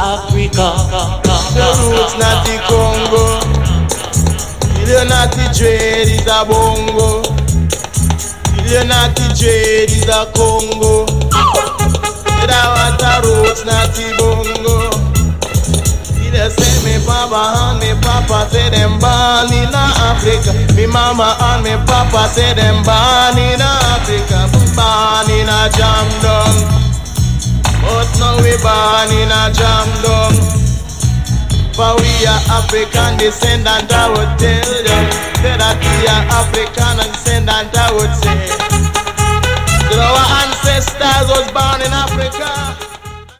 Africa. The roots not the Congo. You're not the dread is a bongo. You're not the dread is a Congo. That was the roots not the bongo. They say me papa and me papa say them born in Africa. Me mama and me papa say them born in Africa. Born in a jam down. But now we born in a jam down. For we are African descendant, I would tell you. Say that we are African descendant, I would say. Our ancestors was born in Africa.